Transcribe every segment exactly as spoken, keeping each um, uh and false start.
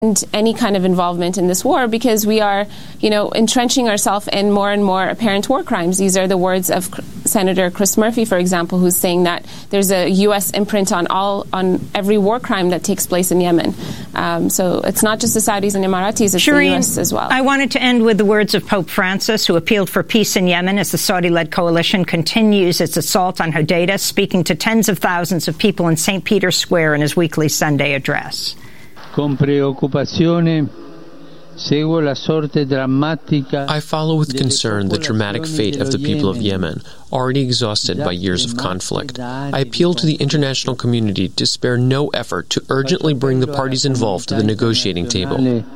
any kind of involvement in this war, because we are, you know, entrenching ourselves in more and more apparent war crimes. These are the words of Senator Chris Murphy, for example, who's saying that there's a U S imprint on all on every war crime that takes place in Yemen. Um, so it's not just the Saudis and Emiratis, it's Shireen, the U S as well. I wanted to end with the words of Pope Francis, who appealed for peace in Yemen as the Saudi-led coalition continues its assault on Hodeidah, speaking to tens of thousands of people in Saint Peter's Square in his weekly Sunday address. Con preoccupazione seguo la sorte drammatica. I follow with concern the dramatic fate of the people of Yemen, already exhausted by years of conflict. I appeal to the international community to spare no effort to urgently bring the parties involved to the negotiating table,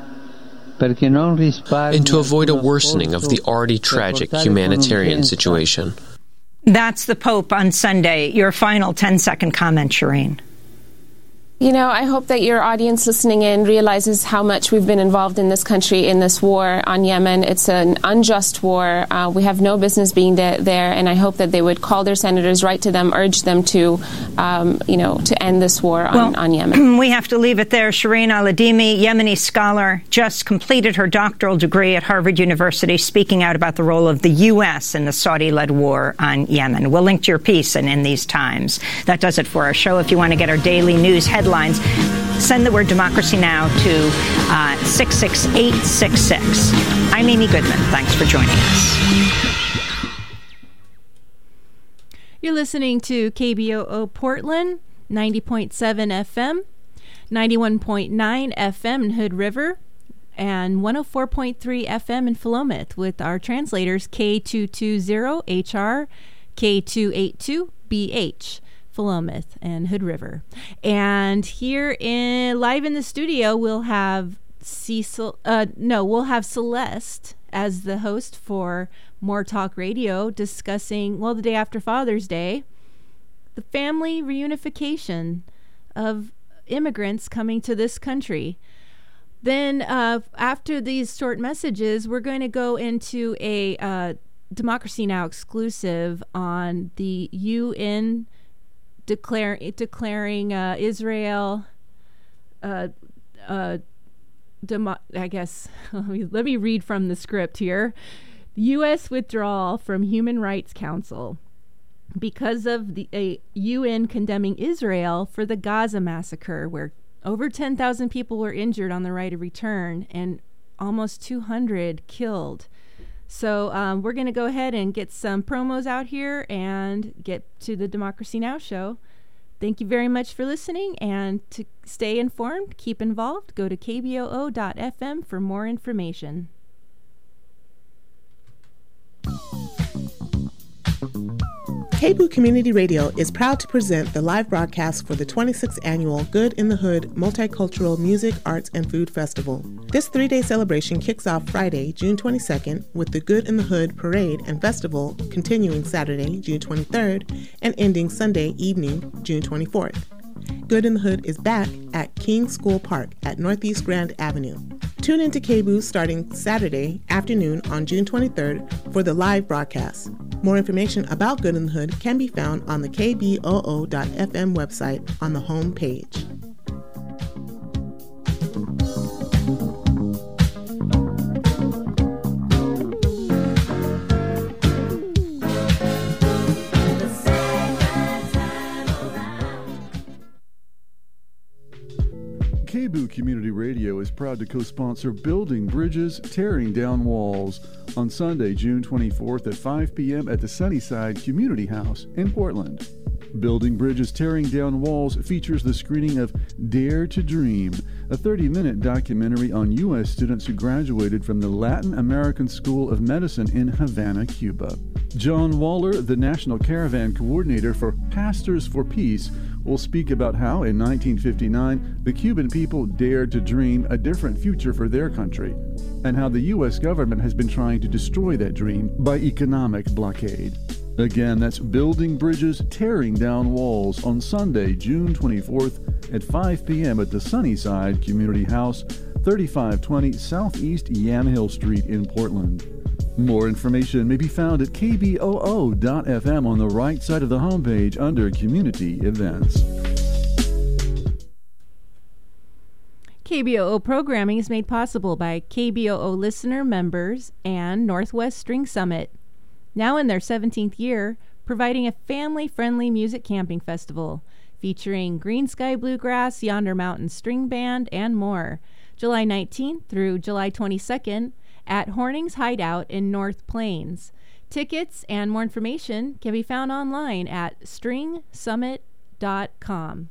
and to avoid a worsening of the already tragic humanitarian situation. That's the Pope on Sunday. Your final ten-second comment, Shireen. You know, I hope that your audience listening in realizes how much we've been involved in this country in this war on Yemen. It's an unjust war. Uh, we have no business being de- there, and I hope that they would call their senators, write to them, urge them to, um, you know, to end this war on, well, on Yemen. We have to leave it there. Shireen Al-Adimi, Yemeni scholar, just completed her doctoral degree at Harvard University, speaking out about the role of the U S in the Saudi-led war on Yemen. We'll link to your piece in, in these times. That does it for our show. If you want to get our daily news headlines, Headlines, send the word Democracy Now! To uh, six six eight six six. I'm Amy Goodman. Thanks for joining us. You're listening to K B O O Portland, ninety point seven F M, ninety-one point nine F M in Hood River, and one oh four point three F M in Philomath, with our translators K two twenty H R, K two eighty-two B H. Philomath and Hood River. And here in live in the studio, we'll have Cecil, uh, no, we'll have Celeste as the host for More Talk Radio, discussing, well, the day after Father's Day, the family reunification of immigrants coming to this country. Then uh, after these short messages, we're going to go into a uh, Democracy Now! Exclusive on the U N Declare, declaring uh, Israel, uh, uh, demo- I guess, let me, let me read from the script here. U S withdrawal from Human Rights Council because of the a U N condemning Israel for the Gaza massacre, where over ten thousand people were injured on the right of return and almost two hundred killed. So um, we're going to go ahead and get some promos out here and get to the Democracy Now! Show. Thank you very much for listening, and to stay informed, keep involved, go to K B O O dot F M for more information. K B O O Community Radio is proud to present the live broadcast for the twenty-sixth Annual Good in the Hood Multicultural Music, Arts, and Food Festival. This three-day celebration kicks off Friday, June twenty-second, with the Good in the Hood Parade and Festival continuing Saturday, June twenty-third, and ending Sunday evening, June twenty-fourth. Good in the Hood is back at King School Park at Northeast Grand Avenue. Tune into K B O O starting Saturday afternoon on June twenty-third for the live broadcast. More information about Good in the Hood can be found on the K B O O dot F M website on the home page. K B O O Community Radio is proud to co-sponsor Building Bridges, Tearing Down Walls on Sunday, June twenty-fourth at five p.m. at the Sunnyside Community House in Portland. Building Bridges, Tearing Down Walls features the screening of Dare to Dream, a thirty-minute documentary on U S students who graduated from the Latin American School of Medicine in Havana, Cuba. John Waller, the National Caravan Coordinator for Pastors for Peace, will speak about how, in nineteen fifty-nine, the Cuban people dared to dream a different future for their country, and how the U S government has been trying to destroy that dream by economic blockade. Again, that's Building Bridges, Tearing Down Walls on Sunday, June twenty-fourth at five p.m. at the Sunnyside Community House, thirty-five twenty Southeast Yamhill Street in Portland. More information may be found at K B O O dot F M on the right side of the homepage under Community Events. K K B O O programming is made possible by K B O O listener members and Northwest String Summit, now in their seventeenth year, providing a family-friendly music camping festival featuring Green Sky Bluegrass, Yonder Mountain String Band, and more. July nineteenth through July twenty-second at Horning's Hideout in North Plains. Tickets and more information can be found online at string summit dot com.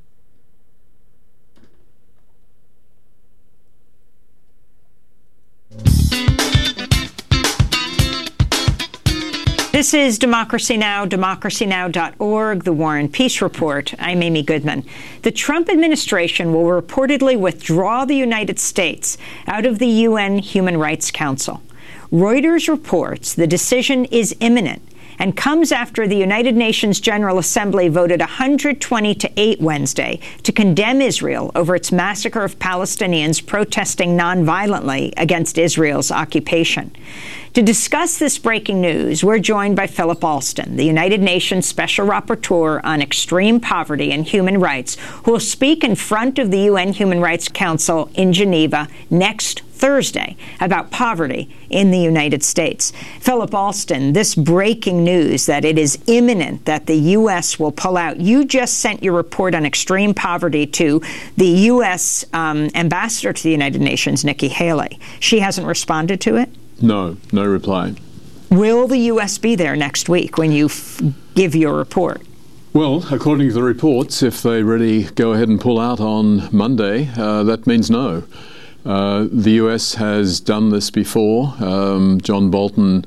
This is Democracy Now!, democracy now dot org, the War and Peace Report. I'm Amy Goodman. The Trump administration will reportedly withdraw the United States out of the U N Human Rights Council. Reuters reports the decision is imminent and comes after the United Nations General Assembly voted one hundred twenty to eight Wednesday to condemn Israel over its massacre of Palestinians protesting nonviolently against Israel's occupation. To discuss this breaking news, we're joined by Philip Alston, the United Nations Special Rapporteur on Extreme Poverty and Human Rights, who will speak in front of the U N Human Rights Council in Geneva next Thursday about poverty in the United States. Philip Alston, this breaking news that it is imminent that the U S will pull out. You just sent your report on extreme poverty to the U S um, ambassador to the United Nations, Nikki Haley. She hasn't responded to it? No, no reply. Will the U S be there next week when you f- give your report? Well, according to the reports, if they really go ahead and pull out on Monday, uh, that means no. Uh, the U S has done this before. Um, John Bolton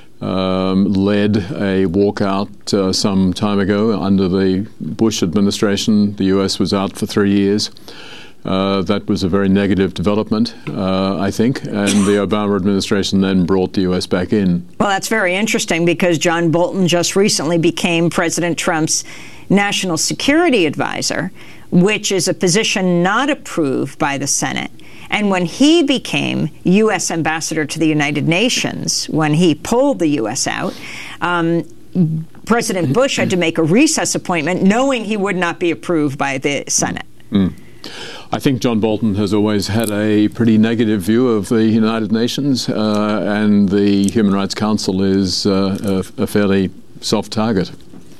um, led a walkout uh, some time ago under the Bush administration. The U S was out for three years. Uh, that was a very negative development, uh, I think, and the Obama administration then brought the U S back in. Well, that's very interesting because John Bolton just recently became President Trump's national security advisor, which is a position not approved by the Senate. And when he became U S ambassador to the United Nations, when he pulled the U S out, um, President Bush had to make a recess appointment knowing he would not be approved by the Senate. Mm. I think John Bolton has always had a pretty negative view of the United Nations, uh, and the Human Rights Council is uh, a, a fairly soft target.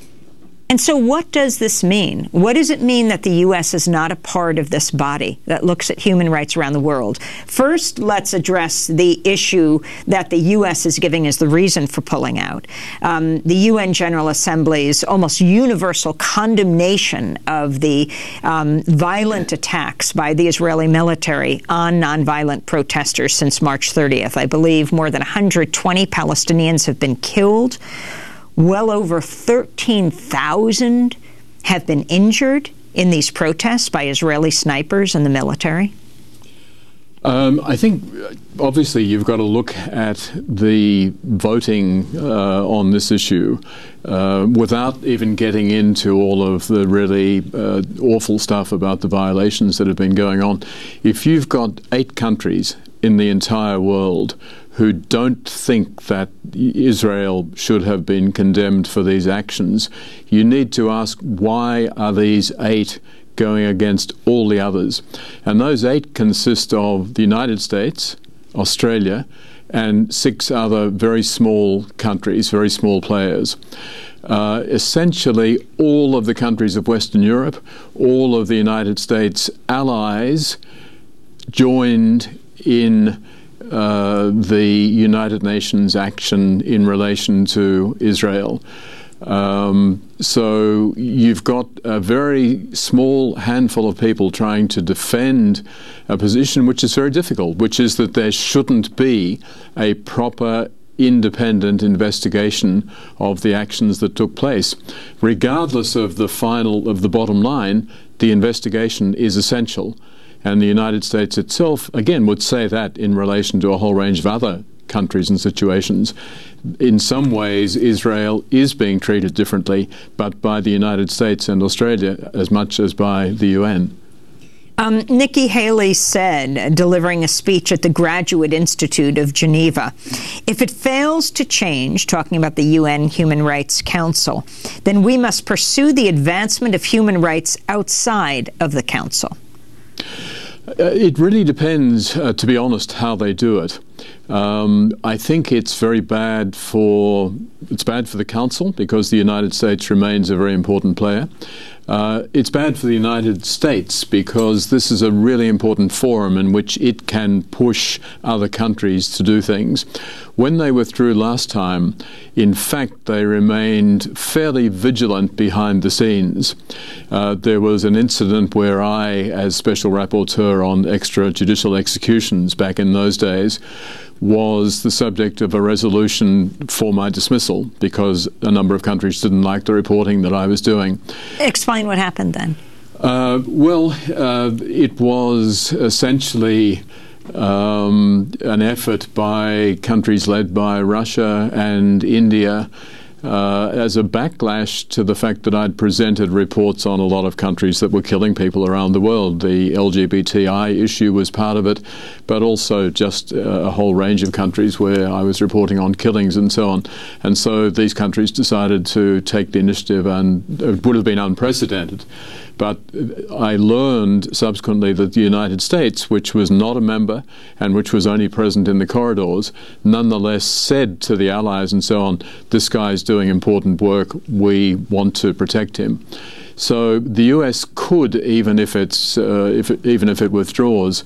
And so what does this mean? What does it mean that the U S is not a part of this body that looks at human rights around the world? First, let's address the issue that the U S is giving as the reason for pulling out. Um, the U N General Assembly's almost universal condemnation of the um, violent attacks by the Israeli military on nonviolent protesters since March thirtieth. I believe more than one hundred twenty Palestinians have been killed. Well over thirteen thousand have been injured in these protests by Israeli snipers and the military. Um, I think, obviously, you've got to look at the voting uh, on this issue uh, without even getting into all of the really uh, awful stuff about the violations that have been going on. If you've got eight countries in the entire world who don't think that Israel should have been condemned for these actions, you need to ask, why are these eight going against all the others? And those eight consist of the United States, Australia, and six other very small countries, very small players. Uh, essentially, all of the countries of Western Europe, all of the United States allies joined in Uh, the United Nations action in relation to Israel. Um, so you've got a very small handful of people trying to defend a position which is very difficult, which is that there shouldn't be a proper independent investigation of the actions that took place. Regardless of the final, of the bottom line, the investigation is essential. And the United States itself, again, would say that in relation to a whole range of other countries and situations. In some ways, Israel is being treated differently, but by the United States and Australia as much as by the U N. Um, Nikki Haley said, delivering a speech at the Graduate Institute of Geneva, if it fails to change, talking about the U N Human Rights Council, then we must pursue the advancement of human rights outside of the Council. Uh, it really depends, uh, to be honest, how they do it. Um, I think it's very bad for it's bad for the Council because the United States remains a very important player. Uh, it's bad for the United States because this is a really important forum in which it can push other countries to do things. When they withdrew last time, in fact, they remained fairly vigilant behind the scenes. Uh, there was an incident where I, as Special Rapporteur on extrajudicial executions back in those days, was the subject of a resolution for my dismissal because a number of countries didn't like the reporting that I was doing. Explain what happened then. Uh, well, uh, it was essentially um, an effort by countries led by Russia and India Uh, as a backlash to the fact that I'd presented reports on a lot of countries that were killing people around the world. The L G B T I issue was part of it, but also just uh, a whole range of countries where I was reporting on killings and so on. And so these countries decided to take the initiative, and it would have been unprecedented. But I learned subsequently that the United States, which was not a member and which was only present in the corridors, nonetheless said to the allies and so on, this guy's doing important work, we want to protect him. So the U S could, even if it's uh, if it, even if it withdraws,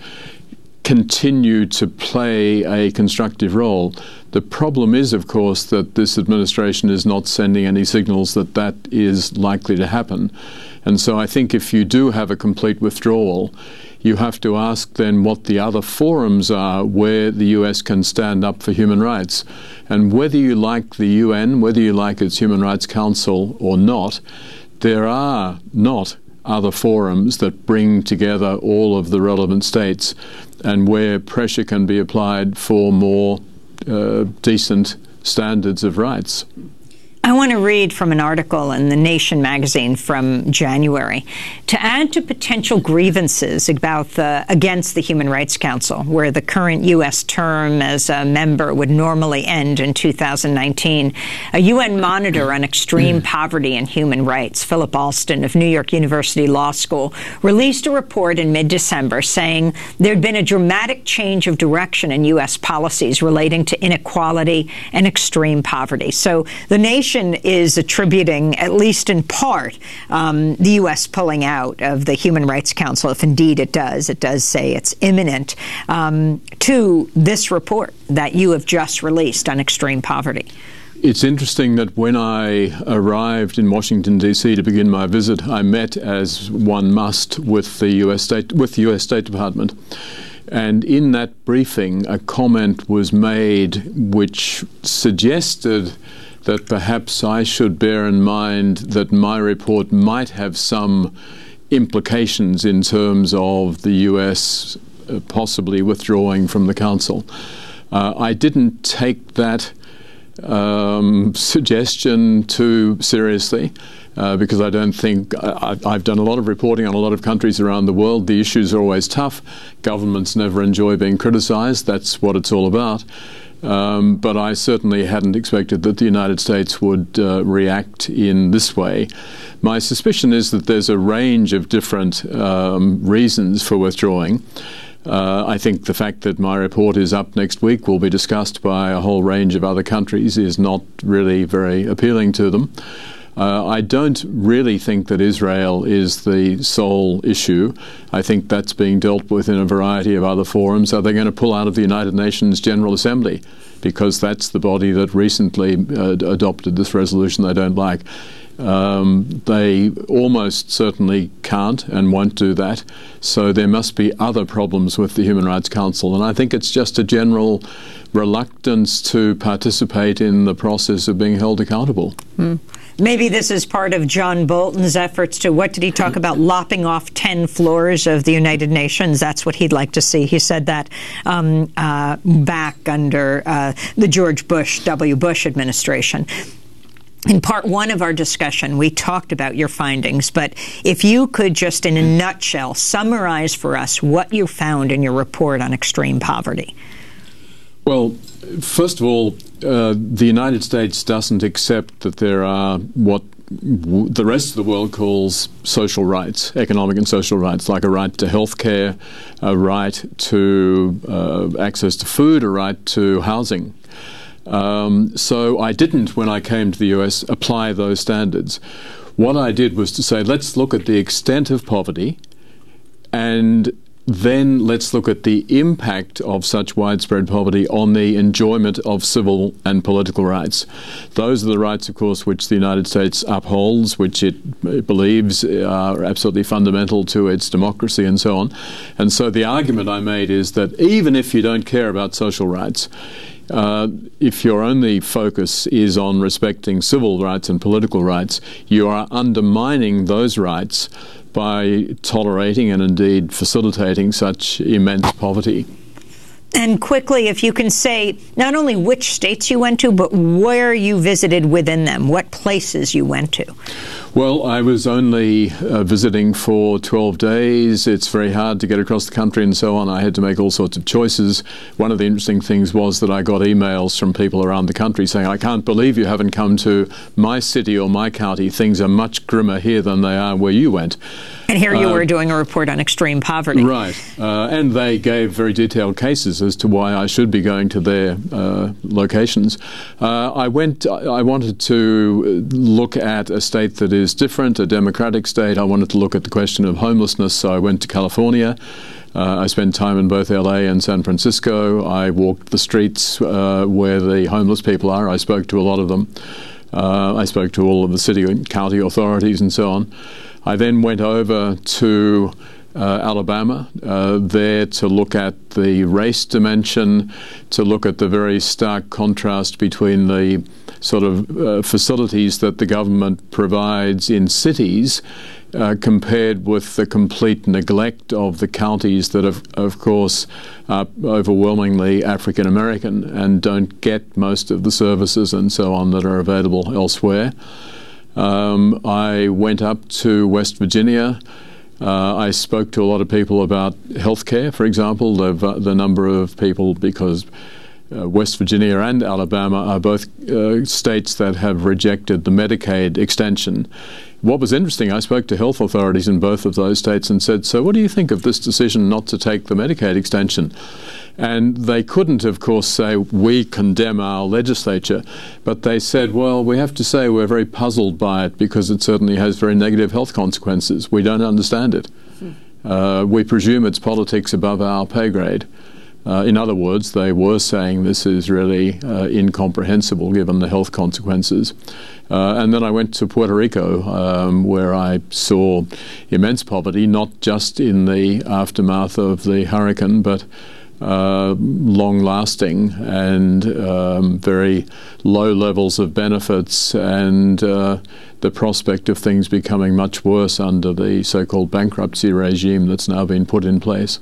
continue to play a constructive role. The problem is, of course, that this administration is not sending any signals that that is likely to happen. And so I think if you do have a complete withdrawal, you have to ask then what the other forums are where the U S can stand up for human rights. And whether you like the U N, whether you like its Human Rights Council or not, there are not other forums that bring together all of the relevant states and where pressure can be applied for more uh, decent standards of rights. I want to read from an article in The Nation magazine from January. To add to potential grievances about the, against the Human Rights Council, where the current U S term as a member would normally end in two thousand nineteen, a U N monitor on extreme poverty and human rights, Philip Alston of New York University Law School, released a report in mid-December saying there'd been a dramatic change of direction in U S policies relating to inequality and extreme poverty. So the Nation is attributing, at least in part, um, the U S pulling out of the Human Rights Council, if indeed it does, it does say it's imminent, um, to this report that you have just released on extreme poverty. It's interesting that when I arrived in Washington, D C to begin my visit, I met, as one must, with the U S State, with the U S State Department. And in that briefing, a comment was made which suggested that perhaps I should bear in mind that my report might have some implications in terms of the U S uh, possibly withdrawing from the Council. Uh, I didn't take that um, suggestion too seriously uh, because I don't think I, I've done a lot of reporting on a lot of countries around the world. The issues are always tough. Governments never enjoy being criticized. That's what it's all about. Um, but I certainly hadn't expected that the United States would uh, react in this way. My suspicion is that there's a range of different um, reasons for withdrawing. Uh, I think the fact that my report is up next week will be discussed by a whole range of other countries is not really very appealing to them. Uh, I don't really think that Israel is the sole issue. I think that's being dealt with in a variety of other forums. Are they going to pull out of the United Nations General Assembly? Because that's the body that recently uh, adopted this resolution they don't like. Um, they almost certainly can't and won't do that. So there must be other problems with the Human Rights Council. And I think it's just a general reluctance to participate in the process of being held accountable. Mm. Maybe this is part of John Bolton's efforts to, what did he talk about, lopping off ten floors of the United Nations. That's what he'd like to see. He said that um, uh, back under uh, the George Bush, W. Bush administration. In part one of our discussion, we talked about your findings, but if you could just, in a nutshell, summarize for us what you found in your report on extreme poverty. Well, first of all, uh, the United States doesn't accept that there are what w- the rest of the world calls social rights, economic and social rights, like a right to health care, a right to uh, access to food, a right to housing. Um, so I didn't, when I came to the U S, apply those standards. What I did was to say, let's look at the extent of poverty, and then let's look at the impact of such widespread poverty on the enjoyment of civil and political rights. Those are the rights, of course, which the United States upholds, which it, it believes are absolutely fundamental to its democracy and so on. And so the argument I made is that even if you don't care about social rights, Uh, if your only focus is on respecting civil rights and political rights, you are undermining those rights by tolerating and indeed facilitating such immense poverty. And quickly, if you can say not only which states you went to, but where you visited within them, what places you went to. Well, I was only uh, visiting for twelve days. It's very hard to get across the country and so on. I had to make all sorts of choices. One of the interesting things was that I got emails from people around the country saying, I can't believe you haven't come to my city or my county. Things are much grimmer here than they are where you went. And here you uh, were doing a report on extreme poverty. Right. Uh, and they gave very detailed cases as to why I should be going to their uh, locations. Uh, I went, I wanted to look at a state that is different, a democratic state. I wanted to look at the question of homelessness, so I went to California. Uh, I spent time in both L A and San Francisco. I walked the streets uh, where the homeless people are. I spoke to a lot of them. Uh, I spoke to all of the city and county authorities and so on. I then went over to uh, Alabama, uh, there to look at the race dimension, to look at the very stark contrast between the sort of uh, facilities that the government provides in cities uh, compared with the complete neglect of the counties that, have, of course, are overwhelmingly African American and don't get most of the services and so on that are available elsewhere. Um, I went up to West Virginia. Uh, I spoke to a lot of people about healthcare, for example, the, the number of people, because uh, West Virginia and Alabama are both uh, states that have rejected the Medicaid extension. What was interesting, I spoke to health authorities in both of those states and said, so what do you think of this decision not to take the Medicaid extension? And they couldn't, of course, say, we condemn our legislature, but they said, well, we have to say we're very puzzled by it because it certainly has very negative health consequences. We don't understand it. Hmm. Uh, we presume it's politics above our pay grade. Uh, in other words, they were saying this is really uh, incomprehensible given the health consequences. Uh, and then I went to Puerto Rico, um, where I saw immense poverty, not just in the aftermath of the hurricane, but uh, long-lasting and um, very low levels of benefits, and uh, the prospect of things becoming much worse under the so-called bankruptcy regime that's now been put in place.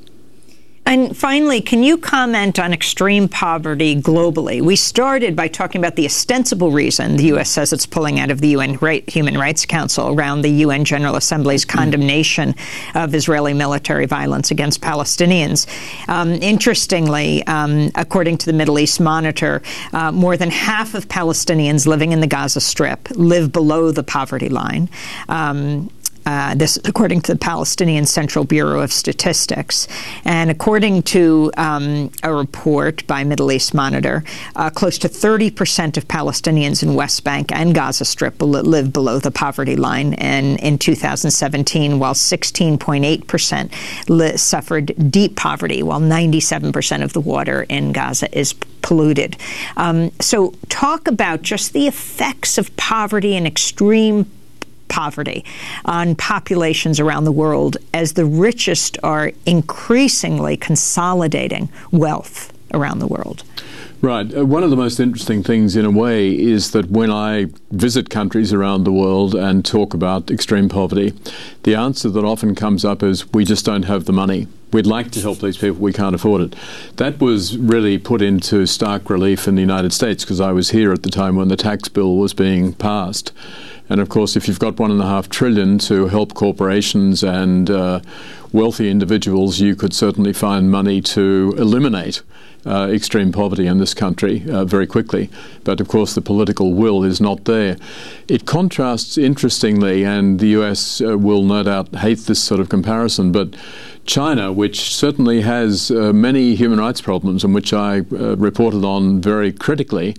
And finally, can you comment on extreme poverty globally? We started by talking about the ostensible reason the U S says it's pulling out of the U N Human Rights Council around the U N General Assembly's condemnation of Israeli military violence against Palestinians. Um, interestingly, um, according to the Middle East Monitor, uh, more than half of Palestinians living in the Gaza Strip live below the poverty line. Um, Uh, this, according to the Palestinian Central Bureau of Statistics. And according to um, a report by Middle East Monitor, uh, close to thirty percent of Palestinians in West Bank and Gaza Strip live below the poverty line. And in two thousand seventeen, while sixteen point eight percent li- suffered deep poverty, while ninety-seven percent of the water in Gaza is polluted. Um, so talk about just the effects of poverty and extreme poverty on populations around the world as the richest are increasingly consolidating wealth around the world. Right. Uh, one of the most interesting things, in a way, is that when I visit countries around the world and talk about extreme poverty, the answer that often comes up is, we just don't have the money. We'd like to help these people, we can't afford it. That was really put into stark relief in the United States, because I was here at the time when the tax bill was being passed. And of course, if you've got one and a half trillion to help corporations and uh, wealthy individuals, you could certainly find money to eliminate uh, extreme poverty in this country uh, very quickly. But of course, the political will is not there. It contrasts interestingly, and the U S uh, will no doubt hate this sort of comparison, but China, which certainly has uh, many human rights problems and which I uh, reported on very critically,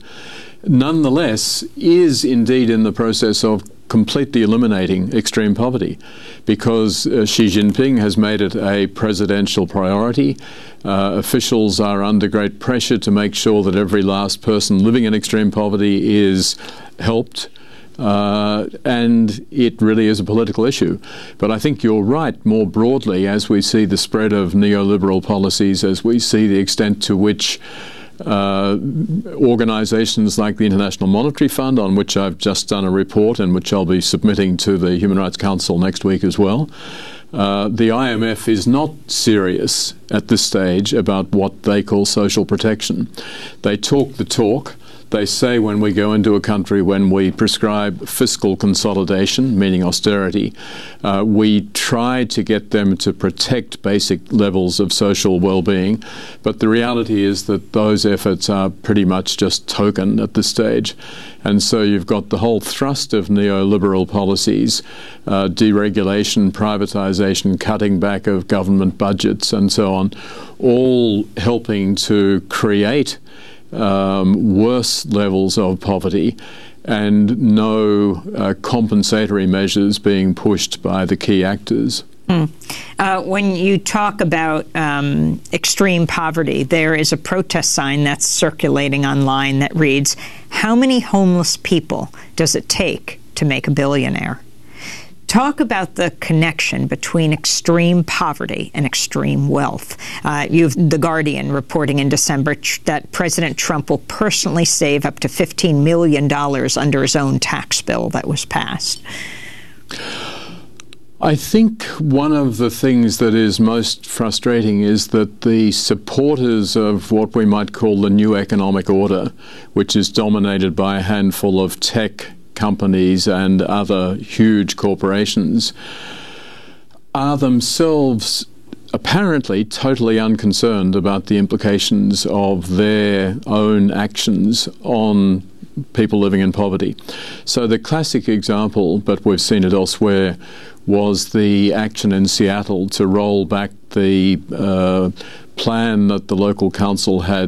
nonetheless is indeed in the process of completely eliminating extreme poverty, because uh, Xi Jinping has made it a presidential priority. Uh, officials are under great pressure to make sure that every last person living in extreme poverty is helped. Uh, and it really is a political issue. But I think you're right more broadly, as we see the spread of neoliberal policies, as we see the extent to which uh, organizations like the International Monetary Fund, on which I've just done a report and which I'll be submitting to the Human Rights Council next week as well, Uh, the I M F is not serious at this stage about what they call social protection. They talk the talk. They say when we go into a country, when we prescribe fiscal consolidation, meaning austerity, uh, we try to get them to protect basic levels of social well-being. But the reality is that those efforts are pretty much just token at this stage. And so you've got the whole thrust of neoliberal policies, uh, deregulation, privatization, cutting back of government budgets and so on, all helping to create Um, worse levels of poverty, and no uh, compensatory measures being pushed by the key actors. Mm. Uh, when you talk about um, extreme poverty, there is a protest sign that's circulating online that reads, "How many homeless people does it take to make a billionaire?" Talk about the connection between extreme poverty and extreme wealth. Uh, you've The Guardian reporting in December tr- that President Trump will personally save up to fifteen million dollars under his own tax bill that was passed. I think one of the things that is most frustrating is that the supporters of what we might call the new economic order, which is dominated by a handful of tech companies and other huge corporations, are themselves apparently totally unconcerned about the implications of their own actions on people living in poverty. So the classic example, but we've seen it elsewhere, was the action in Seattle to roll back the uh, plan that the local council had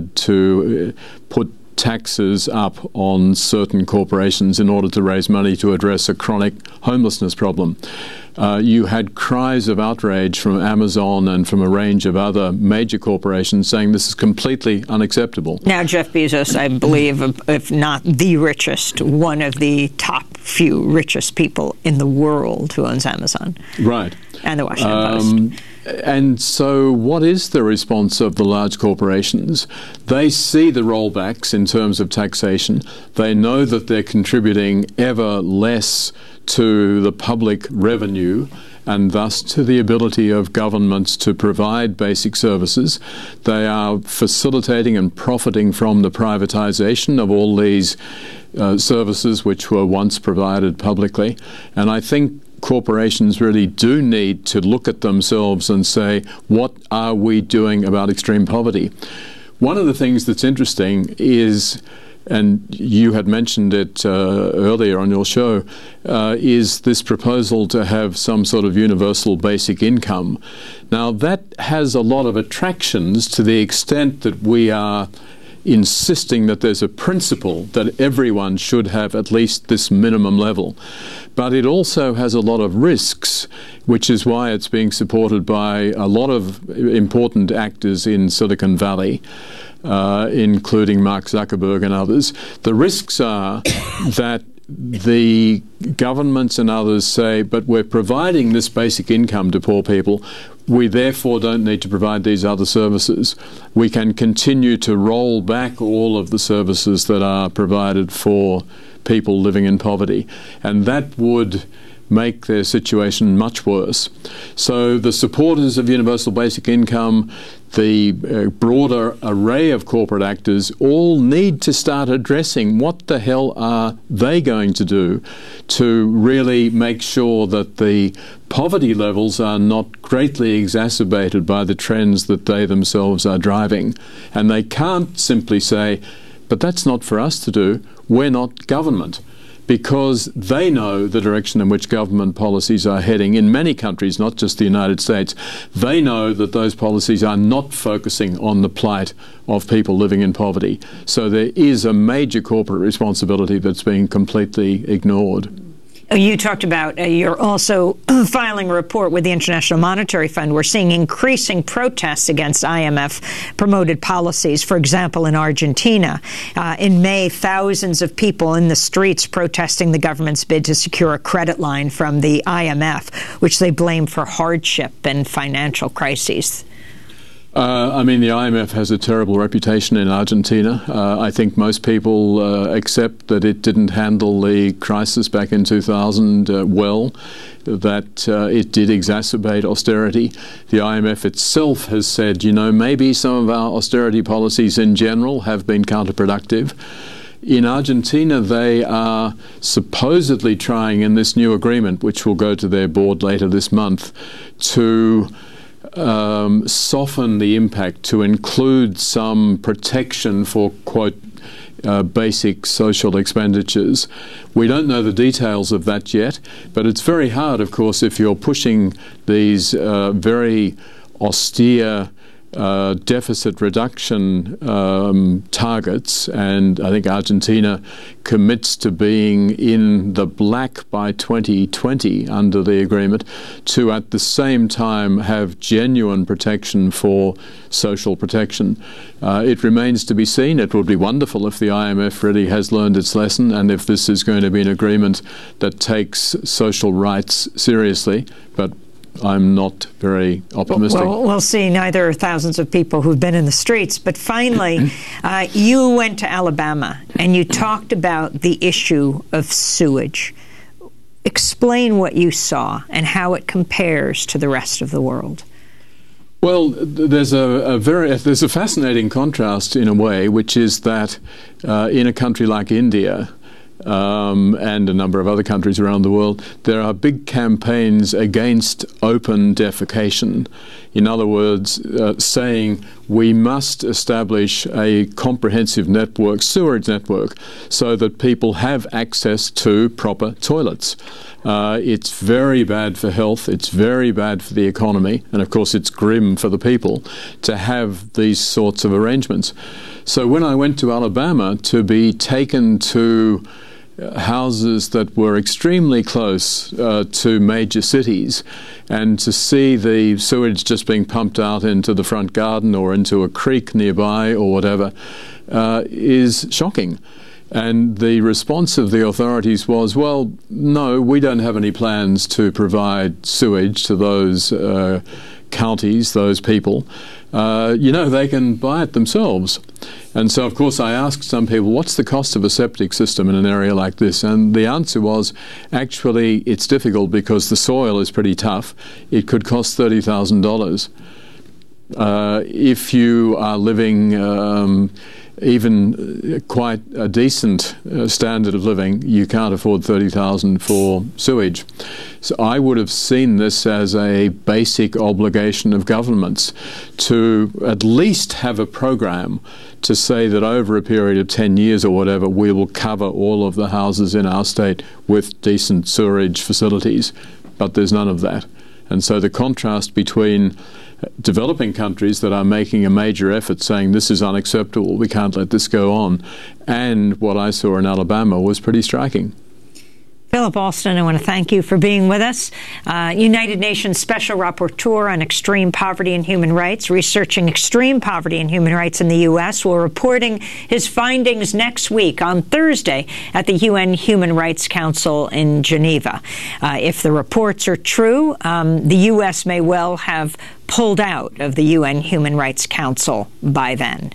to put taxes up on certain corporations in order to raise money to address a chronic homelessness problem. Uh, you had cries of outrage from Amazon and from a range of other major corporations saying this is completely unacceptable. Now, Jeff Bezos, I believe, if not the richest, one of the top few richest people in the world who owns Amazon. Right. And the Washington um, Post. And so what is the response of the large corporations? They see the rollbacks in terms of taxation. They know that they're contributing ever less to the public revenue and thus to the ability of governments to provide basic services. They are facilitating and profiting from the privatization of all these uh, services which were once provided publicly. And I think corporations really do need to look at themselves and say, what are we doing about extreme poverty? One of the things that's interesting is, and you had mentioned it uh, earlier on your show, uh, is this proposal to have some sort of universal basic income. Now, that has a lot of attractions to the extent that we are insisting that there's a principle that everyone should have at least this minimum level. But it also has a lot of risks, which is why it's being supported by a lot of important actors in Silicon Valley, uh, including Mark Zuckerberg and others. The risks are that the governments and others say, but we're providing this basic income to poor people, we therefore don't need to provide these other services. We can continue to roll back all of the services that are provided for people living in poverty. And that would make their situation much worse. So the supporters of universal basic income, the uh, broader array of corporate actors, all need to start addressing what the hell are they going to do to really make sure that the poverty levels are not greatly exacerbated by the trends that they themselves are driving. And they can't simply say, but that's not for us to do, we're not government. Because they know the direction in which government policies are heading in many countries, not just the United States. They know that those policies are not focusing on the plight of people living in poverty. So there is a major corporate responsibility that's being completely ignored. You talked about uh, you're also filing a report with the International Monetary Fund. We're seeing increasing protests against I M F-promoted policies. For example, in Argentina, uh, in May, thousands of people in the streets protesting the government's bid to secure a credit line from the I M F, which they blame for hardship and financial crises. Uh, I mean, the I M F has a terrible reputation in Argentina. Uh, I think most people uh, accept that it didn't handle the crisis back in two thousand uh, well, that uh, it did exacerbate austerity. The I M F itself has said, you know, maybe some of our austerity policies in general have been counterproductive. In Argentina, they are supposedly trying in this new agreement, which will go to their board later this month, to Um, soften the impact, to include some protection for, quote, uh, basic social expenditures. We don't know the details of that yet, but it's very hard, of course, if you're pushing these uh, very austere Uh, deficit reduction um, targets, and I think Argentina commits to being in the black by twenty twenty under the agreement, to at the same time have genuine protection for social protection. Uh, it remains to be seen. It would be wonderful if the I M F really has learned its lesson, and if this is going to be an agreement that takes social rights seriously, but I'm not very optimistic. Well, we'll see. Neither are thousands of people who've been in the streets. But finally, uh, you went to Alabama and you talked about the issue of sewage. Explain what you saw and how it compares to the rest of the world. Well, there's a, a very there's a fascinating contrast in a way, which is that uh, in a country like India, Um, and a number of other countries around the world, there are big campaigns against open defecation. In other words, uh, saying we must establish a comprehensive network, sewerage network, so that people have access to proper toilets. Uh, it's very bad for health, it's very bad for the economy, and of course it's grim for the people to have these sorts of arrangements. So when I went to Alabama to be taken to houses that were extremely close uh, to major cities, and to see the sewage just being pumped out into the front garden or into a creek nearby or whatever, uh, is shocking. And the response of the authorities was, well, no, we don't have any plans to provide sewage to those uh, counties, those people. Uh, you know, they can buy it themselves. And so, of course, I asked some people, what's the cost of a septic system in an area like this? And the answer was, actually, it's difficult because the soil is pretty tough. It could cost thirty thousand dollars. Uh, if you are living um, even quite a decent uh, standard of living, you can't afford thirty thousand dollars for sewage. So I would have seen this as a basic obligation of governments to at least have a program to say that over a period of ten years or whatever, we will cover all of the houses in our state with decent sewerage facilities. But there's none of that. And so the contrast between developing countries that are making a major effort saying this is unacceptable, we can't let this go on, and what I saw in Alabama was pretty striking. Philip Alston, I want to thank you for being with us. Uh, United Nations Special Rapporteur on Extreme Poverty and Human Rights, researching extreme poverty and human rights in the U S, will reporting his findings next week on Thursday at the U N Human Rights Council in Geneva. Uh, if the reports are true, um, the U S may well have pulled out of the U N Human Rights Council by then.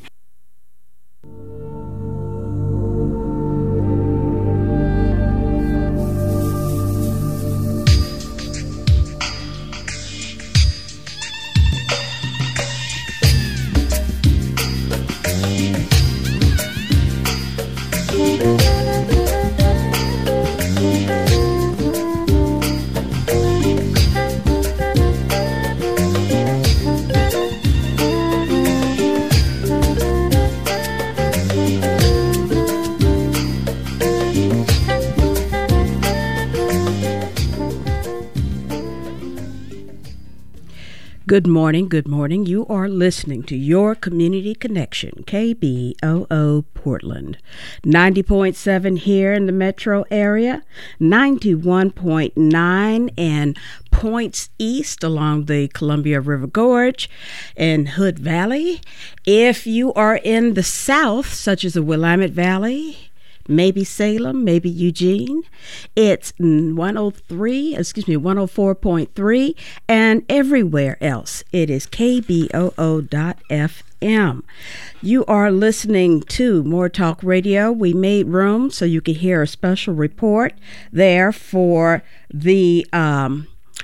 Good morning, good morning. You are listening to Your Community Connection, K B O O Portland. ninety point seven here in the metro area, ninety-one point nine and points east along the Columbia River Gorge and Hood Valley. If you are in the south, such as the Willamette Valley, maybe Salem, maybe Eugene, it's one oh three, excuse me, one oh four point three, and everywhere else it is K B O O dot F M. You are listening to More Talk Radio. We made room so you could hear a special report there for the um,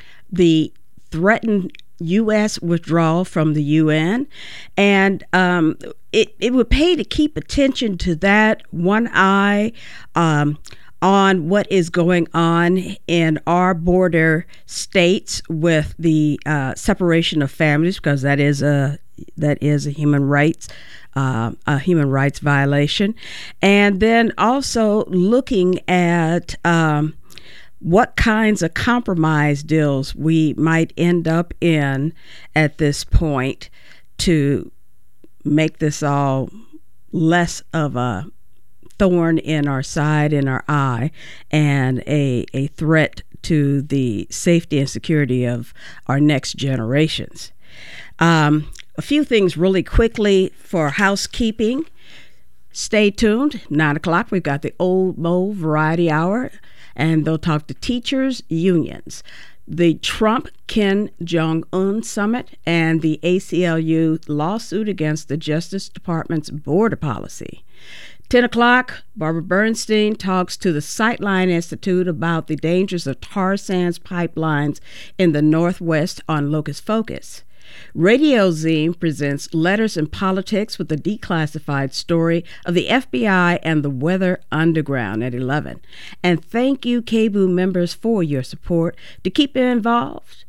the threatened U S withdrawal from the U N, and um, it, it would pay to keep attention to that, one eye um, on what is going on in our border states with the uh, separation of families, because that is a that is a human rights uh, a human rights violation, and then also looking at um, what kinds of compromise deals we might end up in at this point to make this all less of a thorn in our side, in our eye, and a, a threat to the safety and security of our next generations. Um, a few things really quickly for housekeeping. Stay tuned. Nine o'clock, we've got the Old Mo Variety Hour, and they'll talk to teachers' unions, the Trump-Kim Jong-un summit, and the A C L U lawsuit against the Justice Department's border policy. ten o'clock, Barbara Bernstein talks to the Sightline Institute about the dangers of tar sands pipelines in the Northwest on Locust Focus. Radio Zine presents Letters and Politics with the declassified story of the F B I and the Weather Underground at eleven. And thank you, K B O O members, for your support to keep involved,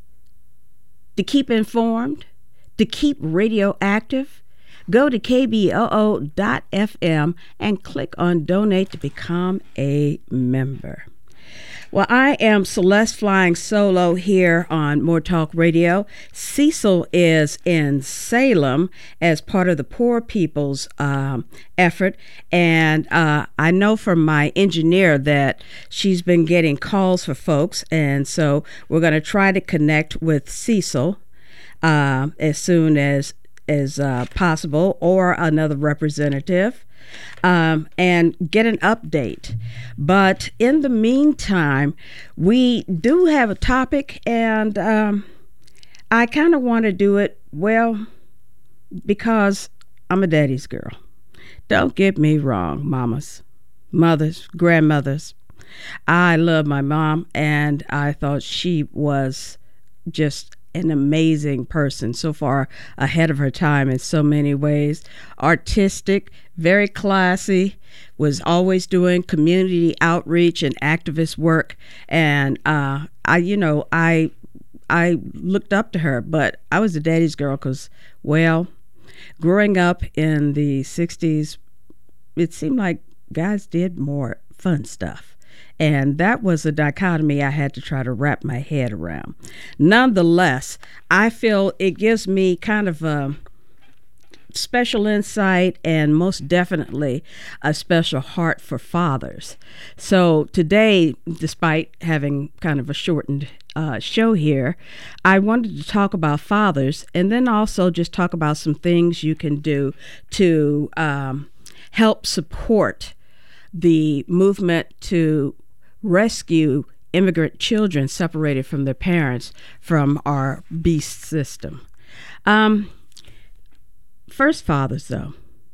to keep informed, to keep radio active. Go to K B O O dot F M and click on Donate to become a member. Well, I am Celeste flying solo here on More Talk Radio. Cecil is in Salem as part of the Poor People's um, effort. And uh, I know from my engineer that she's been getting calls for folks. And so we're going to try to connect with Cecil uh, as soon as, as uh, possible, or another representative. Um, and get an update. But in the meantime, we do have a topic, and um, I kind of want to do it, well, because I'm a daddy's girl. Don't get me wrong, mamas, mothers, grandmothers. I love my mom, and I thought she was just an amazing person, so far ahead of her time in so many ways. Artistic, very classy, was always doing community outreach and activist work. And uh, I, you know, I, I looked up to her, but I was a daddy's girl because, well, growing up in the sixties, it seemed like guys did more fun stuff. And that was a dichotomy I had to try to wrap my head around. Nonetheless, I feel it gives me kind of a special insight and most definitely a special heart for fathers. So today, despite having kind of a shortened uh, show here, I wanted to talk about fathers and then also just talk about some things you can do to um, help support the movement to rescue immigrant children separated from their parents from our beast system. Um, first, fathers, though.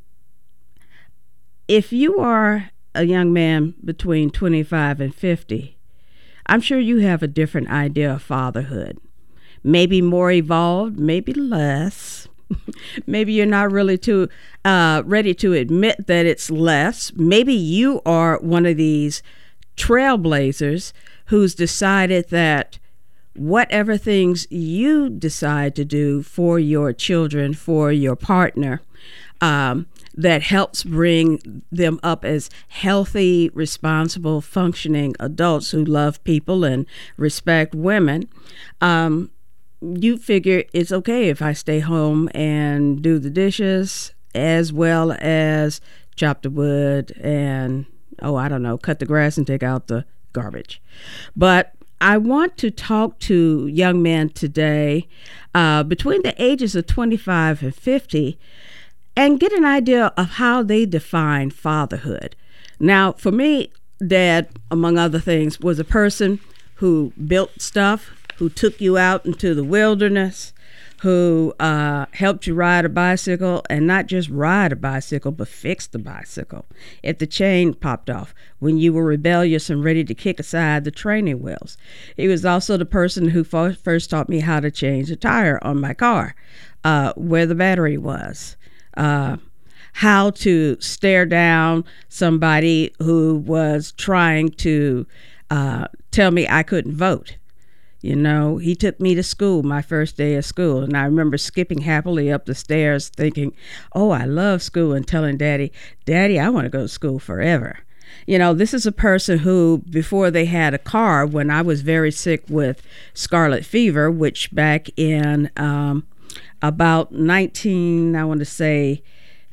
If you are a young man between twenty-five and fifty, I'm sure you have a different idea of fatherhood. Maybe more evolved, maybe less. Maybe you're not really too uh, ready to admit that it's less. Maybe you are one of these trailblazers who's decided that whatever things you decide to do for your children, for your partner, um, that helps bring them up as healthy, responsible, functioning adults who love people and respect women, um, you figure it's okay if I stay home and do the dishes as well as chop the wood and, oh, I don't know, cut the grass and take out the garbage. But I want to talk to young men today uh, between the ages of twenty-five and fifty and get an idea of how they define fatherhood. Now, for me, Dad, among other things, was a person who built stuff, who took you out into the wilderness, who uh, helped you ride a bicycle, and not just ride a bicycle, but fix the bicycle if the chain popped off when you were rebellious and ready to kick aside the training wheels. He was also the person who f- first taught me how to change a tire on my car, uh, where the battery was, uh, how to stare down somebody who was trying to uh, tell me I couldn't vote. You know, he took me to school, my first day of school, and I remember skipping happily up the stairs thinking, oh, I love school, and telling Daddy, Daddy, I want to go to school forever. You know, this is a person who, before they had a car, when I was very sick with scarlet fever, which back in um, about nineteen, I want to say,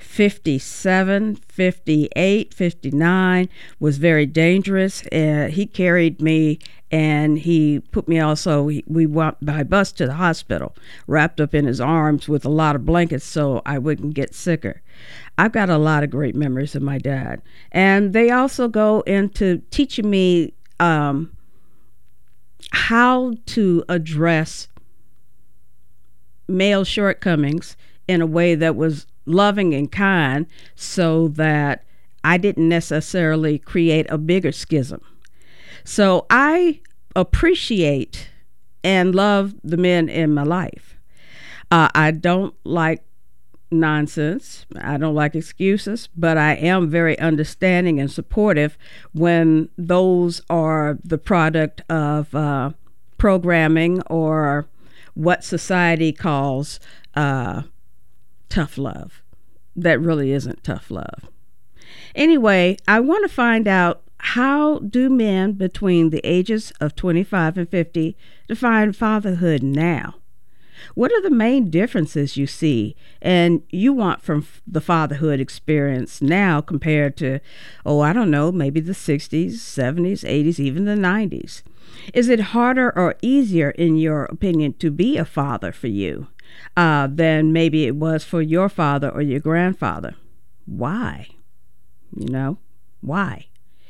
fifty-seven, fifty-eight, fifty-nine, was very dangerous. Uh, he carried me and he put me also, he, we went by bus to the hospital, wrapped up in his arms with a lot of blankets so I wouldn't get sicker. I've got a lot of great memories of my dad. And they also go into teaching me um, how to address male shortcomings in a way that was loving and kind so that I didn't necessarily create a bigger schism. So I appreciate and love the men in my life. Uh, I don't like nonsense. I don't like excuses, but I am very understanding and supportive when those are the product of uh, programming or what society calls uh, tough love. That really isn't tough love. Anyway, I want to find out, how do men between the ages of twenty-five and fifty define fatherhood now? What are the main differences you see and you want from the fatherhood experience now compared to, oh, I don't know, maybe the sixties, seventies, eighties, even the nineties? Is it harder or easier, in your opinion, to be a father for you uh, than maybe it was for your father or your grandfather? Why? You know, why?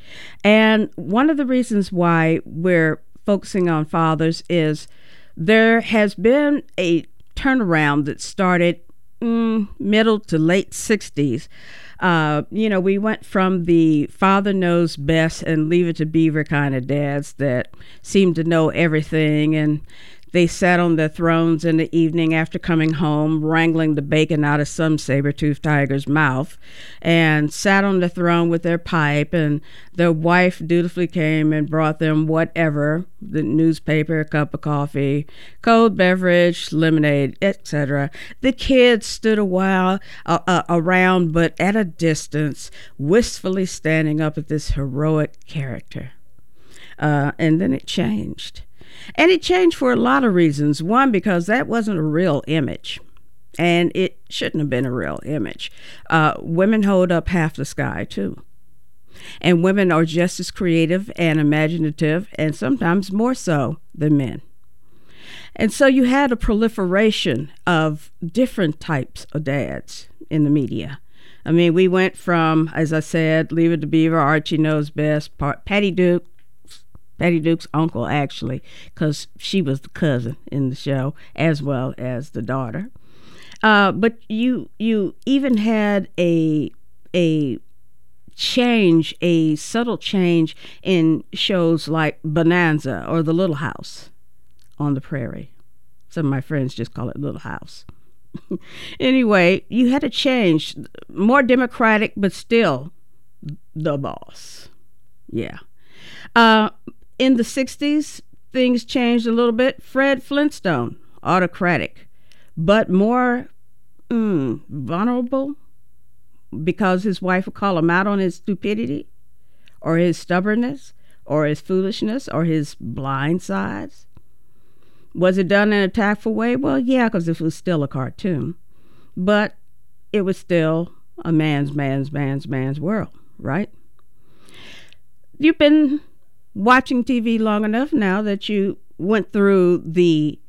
And one of the reasons why we're focusing on fathers is there has been a turnaround that started mm, middle to late sixties. Uh, you know, we went from the father knows best and leave it to beaver kind of dads that seemed to know everything, and they sat on their thrones in the evening after coming home, wrangling the bacon out of some saber-toothed tiger's mouth, and sat on the throne with their pipe, and their wife dutifully came and brought them whatever, the newspaper, a cup of coffee, cold beverage, lemonade, et cetera. The kids stood a while uh, uh, around, but at a distance, wistfully standing up at this heroic character. Uh, and then it changed. And it changed for a lot of reasons. One, because that wasn't a real image, and it shouldn't have been a real image. Uh, women hold up half the sky, too. And women are just as creative and imaginative, and sometimes more so than men. And so you had a proliferation of different types of dads in the media. I mean, we went from, as I said, Leave It to Beaver, Archie Knows Best, Patty Duke, Patty Duke's uncle, actually, because she was the cousin in the show, as well as the daughter. Uh, but you you even had a a change, a subtle change in shows like Bonanza or The Little House on the Prairie. Some of my friends just call it Little House. Anyway, you had to change. More democratic, but still the boss. Yeah. Uh, in the sixties, things changed a little bit. Fred Flintstone, autocratic, but more mm, vulnerable because his wife would call him out on his stupidity or his stubbornness or his foolishness or his blind sides. Was it done in a tactful way? Well, yeah, because it was still a cartoon. But it was still a man's, man's, man's, man's world, right? You've been watching T V long enough now that you went through the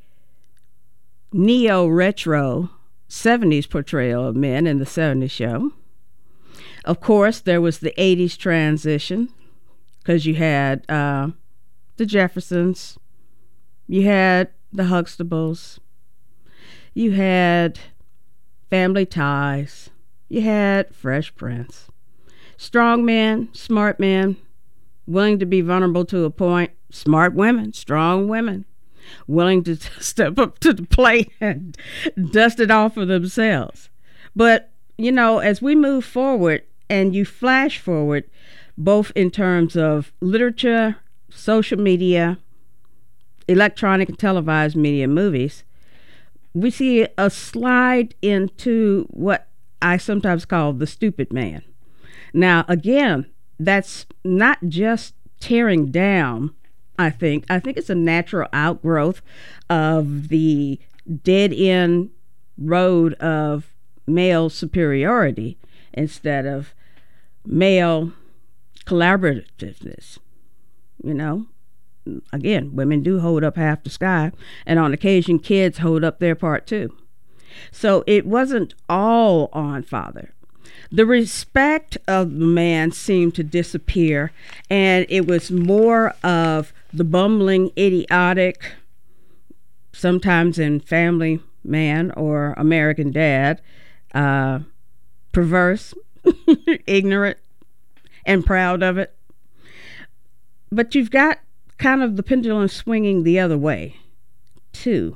neo-retro seventies portrayal of men in the seventies show. Of course, there was the eighties transition because you had uh, the Jeffersons, you had the Huxtables, you had Family Ties, you had Fresh Prince. Strong men, smart men, willing to be vulnerable to a point. Smart women, strong women, willing to step up to the plate and dust it off for themselves. But, you know, as we move forward and you flash forward, both in terms of literature, social media, electronic and televised media, movies, we see a slide into what I sometimes call the stupid man. Now, again, that's not just tearing down, I think. I think it's a natural outgrowth of the dead-end road of male superiority instead of male collaborativeness. You know, again, women do hold up half the sky, and on occasion, kids hold up their part too. So it wasn't all on father. The respect of the man seemed to disappear, and it was more of the bumbling, idiotic, sometimes in Family Man or American Dad, uh, perverse, ignorant, and proud of it. But you've got kind of the pendulum swinging the other way, too.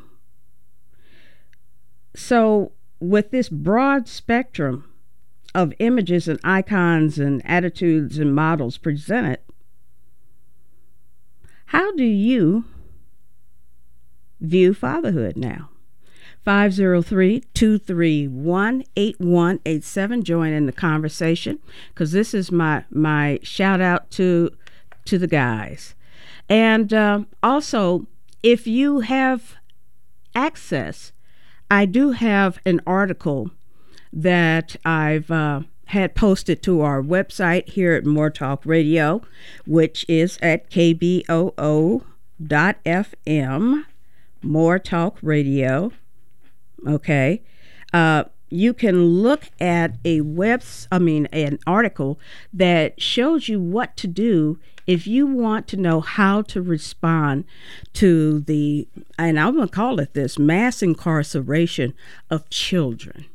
So with this broad spectrum of images and icons and attitudes and models presented, how do you view fatherhood now? five oh three, two three one, eight one eight seven. Join in the conversation, because this is my, my shout out to, to the guys. And uh, also, if you have access, I do have an article that I've uh, had posted to our website here at More Talk Radio, which is at k b o o dot f m, More Talk Radio. Okay. Uh, you can look at a web, I mean, an article that shows you what to do if you want to know how to respond to the, and I'm going to call it this, mass incarceration of children.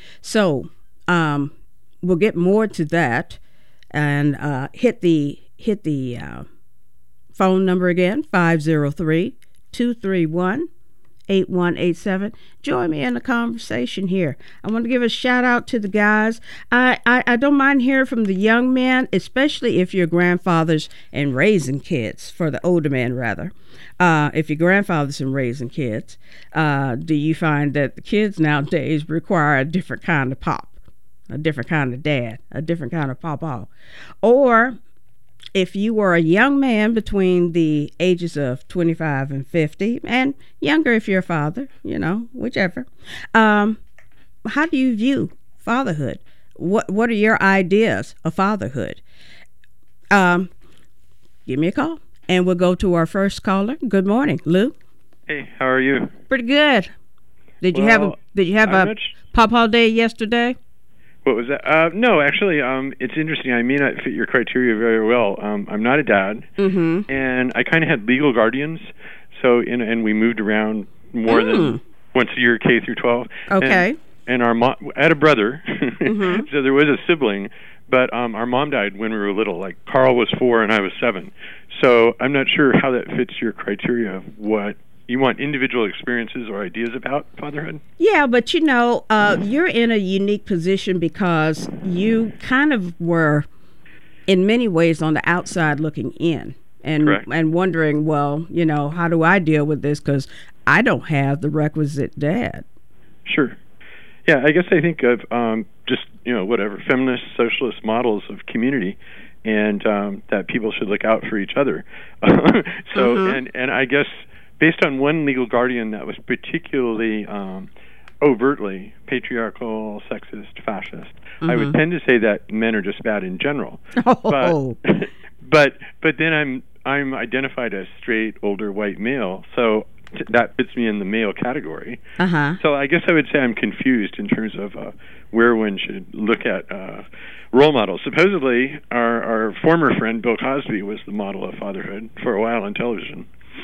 So um, we'll get more to that, and uh, hit the hit the uh, phone number again, five oh three, two three one, eight one eight seven. Join me in the conversation here. I want to give a shout out to the guys. I, I, I don't mind hearing from the young men, especially if you're grandfathers and raising kids, for the older men rather. Uh, if you're grandfathers and raising kids, uh, do you find that the kids nowadays require a different kind of pop, a different kind of dad, a different kind of papa? Or if you were a young man between the ages of twenty-five and fifty, and younger if you're a father, you know, whichever, um, how do you view fatherhood? What What are your ideas of fatherhood? Um, give me a call, and we'll go to our first caller. Good morning, Lou. Hey, how are you? Pretty good. Did you well, have a Did you have I'm a pawpaw day yesterday? What was that? Uh, no, actually, um, it's interesting. I may not fit your criteria very well. Um, I'm not a dad, mm-hmm. and I kind of had legal guardians. So, in, and we moved around more mm. than once a year, K through twelve. Okay. And, and our mom, I had a brother, mm-hmm. so there was a sibling, but um, our mom died when we were little. Like Carl was four and I was seven. So I'm not sure how that fits your criteria of what you want individual experiences or ideas about fatherhood? Yeah, but you know, uh, you're in a unique position because you kind of were, in many ways, on the outside looking in and Correct. and wondering, well, you know, how do I deal with this? Because I don't have the requisite dad. Sure. Yeah, I guess I think of um, just, you know, whatever, feminist, socialist models of community, and um, that people should look out for each other. so, mm-hmm. and, and I guess based on one legal guardian that was particularly um, overtly patriarchal, sexist, fascist, mm-hmm. I would tend to say that men are just bad in general. Oh. But, but, but then I'm, I'm identified as straight, older, white male, so that puts me in the male category. Uh-huh. So I guess I would say I'm confused in terms of uh, where one should look at uh, role models. Supposedly, our, our former friend Bill Cosby was the model of fatherhood for a while on television.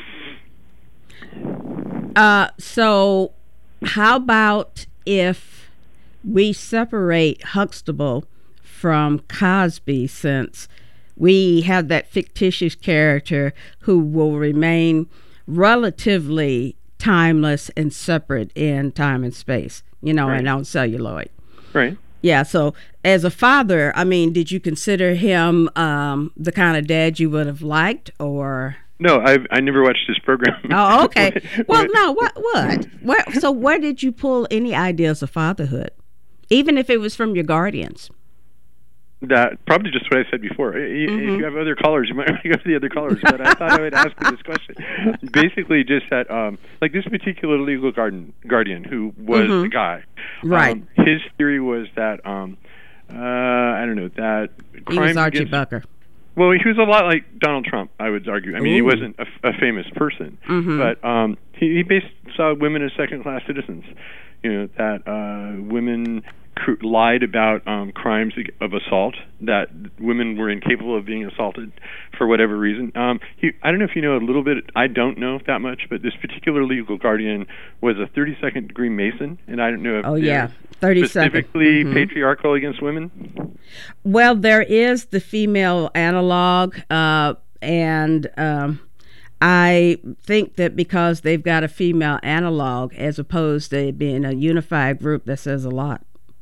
Uh, so how about if we separate Huxtable from Cosby, since we have that fictitious character who will remain relatively timeless and separate in time and space, you know, right. and on celluloid. Right. Yeah, so as a father, I mean, did you consider him um, the kind of dad you would have liked, or? No, I I never watched his program. Oh, okay. Well, no, what, what? Where, so where did you pull any ideas of fatherhood, even if it was from your guardians? That probably just what I said before. Mm-hmm. If you have other callers, you might want to go to the other callers. But I thought I would ask you this question. Basically, just that, um, like this particular legal guardian, guardian who was mm-hmm. the guy. Right. Um, his theory was that, um, uh, I don't know, that he was Archie against, Bunker. Well, he was a lot like Donald Trump, I would argue. I mean, Ooh. he wasn't a, a famous person, mm-hmm. but um, he, he basically saw women as second-class citizens. You know, that uh, women cr- lied about um, crimes of assault, that women were incapable of being assaulted for whatever reason. Um, he, I don't know if you know a little bit, I don't know that much, but this particular legal guardian was a thirty-second degree Mason, and I don't know if oh, yeah. thirty-second. specifically mm-hmm. patriarchal against women. Well, there is the female analog, uh, and um, I think that because they've got a female analog as opposed to being a unified group, that says a lot.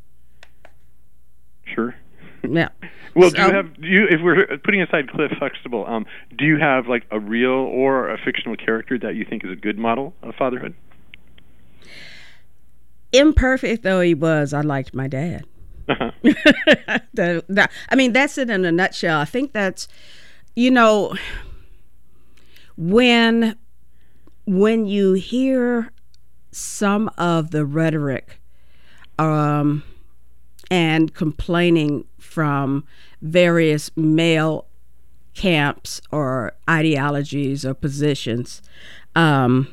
Sure. Yeah. Well, so, do you have, do you, if we're putting aside Cliff Huxtable, um, do you have like a real or a fictional character that you think is a good model of fatherhood? Imperfect though he was, I liked my dad. Uh-huh. the, the, I mean, that's it in a nutshell. I think that's, you know, when when you hear some of the rhetoric um, and complaining from various male camps or ideologies or positions, um,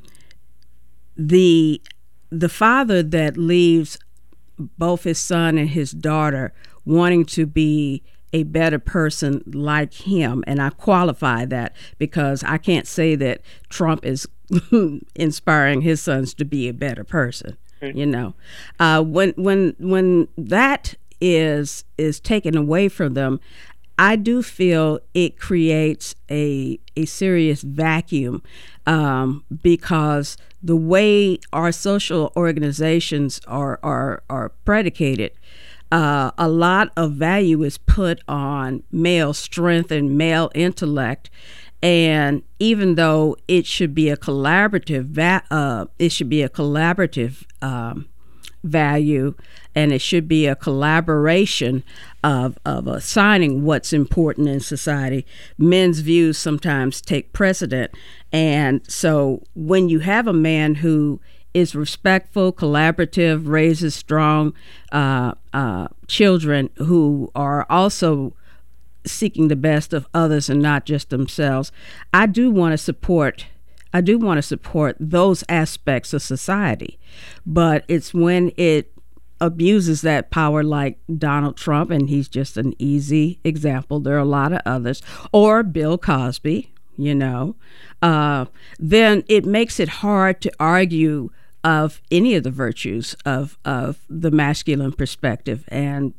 the the father that leaves both his son and his daughter wanting to be a better person like him, and I qualify that because I can't say that Trump is inspiring his sons to be a better person. Right. You know, uh, when when when that is is taken away from them, I do feel it creates a a serious vacuum um, because the way our social organizations are are are predicated, uh, a lot of value is put on male strength and male intellect, and even though it should be a collaborative, va- uh, it should be a collaborative. Um, value, and it should be a collaboration of of assigning what's important in society. Men's views sometimes take precedent, and so when you have a man who is respectful, collaborative, raises strong uh, uh, children who are also seeking the best of others and not just themselves, I do want to support I do want to support those aspects of society, but it's when it abuses that power, like Donald Trump, and he's just an easy example. There are a lot of others, or Bill Cosby, you know, uh, then it makes it hard to argue of any of the virtues of, of the masculine perspective. And,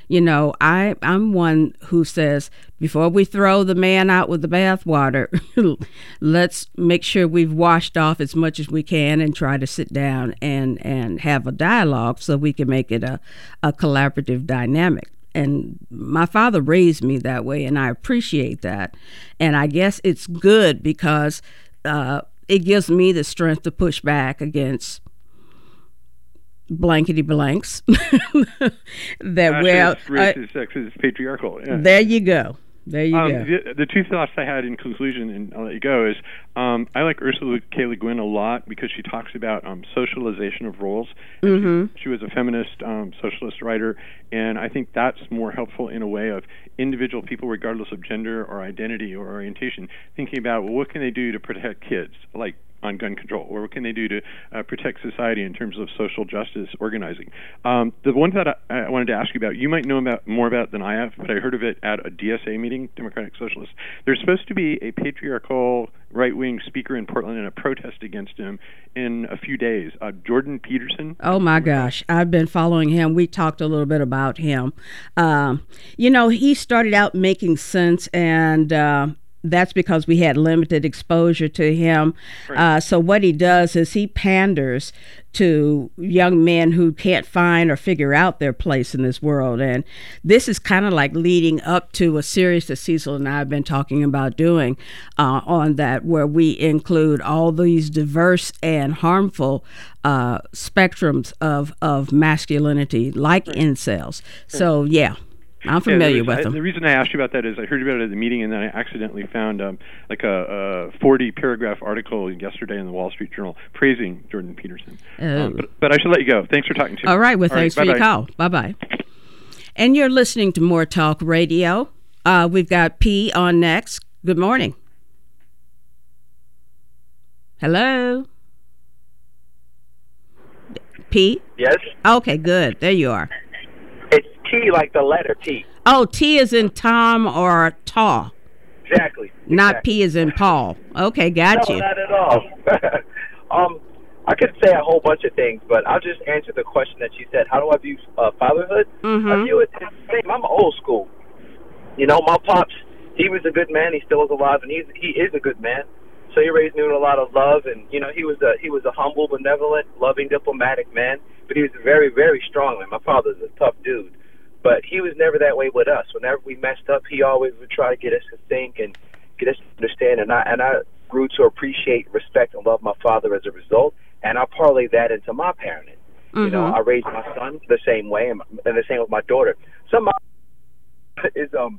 You know, I, I'm one who says, before we throw the man out with the bathwater, let's make sure we've washed off as much as we can and try to sit down and, and have a dialogue so we can make it a, a collaborative dynamic. And my father raised me that way, and I appreciate that. And I guess it's good because uh, it gives me the strength to push back against blankety blanks. that Fascist, well, racist, uh, sexist, patriarchal. Yeah. There you go. There you um, go. The, the two thoughts I had in conclusion, and I'll let you go, is um, I like Ursula K. Le Guin a lot because she talks about um, socialization of roles. Mm-hmm. She, she was a feminist um, socialist writer, and I think that's more helpful in a way of individual people, regardless of gender or identity or orientation, thinking about, well, what can they do to protect kids, like on gun control, or what can they do to uh, protect society in terms of social justice organizing. Um, the one that I, I wanted to ask you about, you might know about more about than I have, but I heard of it at a D S A meeting, Democratic Socialists. There's supposed to be a patriarchal right-wing speaker in Portland and a protest against him in a few days. Uh, Jordan Peterson. Oh, my gosh. I've been following him. We talked a little bit about him. Um, you know, he started out making sense, and uh, that's because we had limited exposure to him. Uh, so what he does is he panders to young men who can't find or figure out their place in this world. And this is kind of like leading up to a series that Cecil and I have been talking about doing uh, on that, where we include all these diverse and harmful uh, spectrums of, of masculinity, like right. incels. So, yeah. I'm familiar yeah, with I, them. The reason I asked you about that is I heard about it at the meeting, and then I accidentally found um, like a, a forty-paragraph article yesterday in the Wall Street Journal praising Jordan Peterson. Oh. Um, but, but I should let you go. Thanks for talking to me. All right. Well, All thanks right, for bye-bye. your call. Bye-bye. And you're listening to More Talk Radio. Uh, we've got P on next. Good morning. Hello? P? Yes. Okay, good. There you are. It's T, like the letter T. Oh, T is in Tom or Taw. Exactly. Not exactly. P is in Paul. Okay, got no, you. not at all. um, I could say a whole bunch of things, but I'll just answer the question that you said. How do I view uh, fatherhood? Mm-hmm. I view it the same. I'm old school. You know, my pops, he was a good man. He still is alive, and he's he is a good man. So he raised me with a lot of love, and you know, he was a he was a humble, benevolent, loving, diplomatic man. But he was a very, very strong man. My father's a tough dude, but he was never that way with us. Whenever we messed up, he always would try to get us to think and get us to understand. And I and I grew to appreciate, respect, and love my father as a result. And I parlay that into my parenting. Mm-hmm. You know, I raised my son the same way, and, and the same with my daughter. Some is um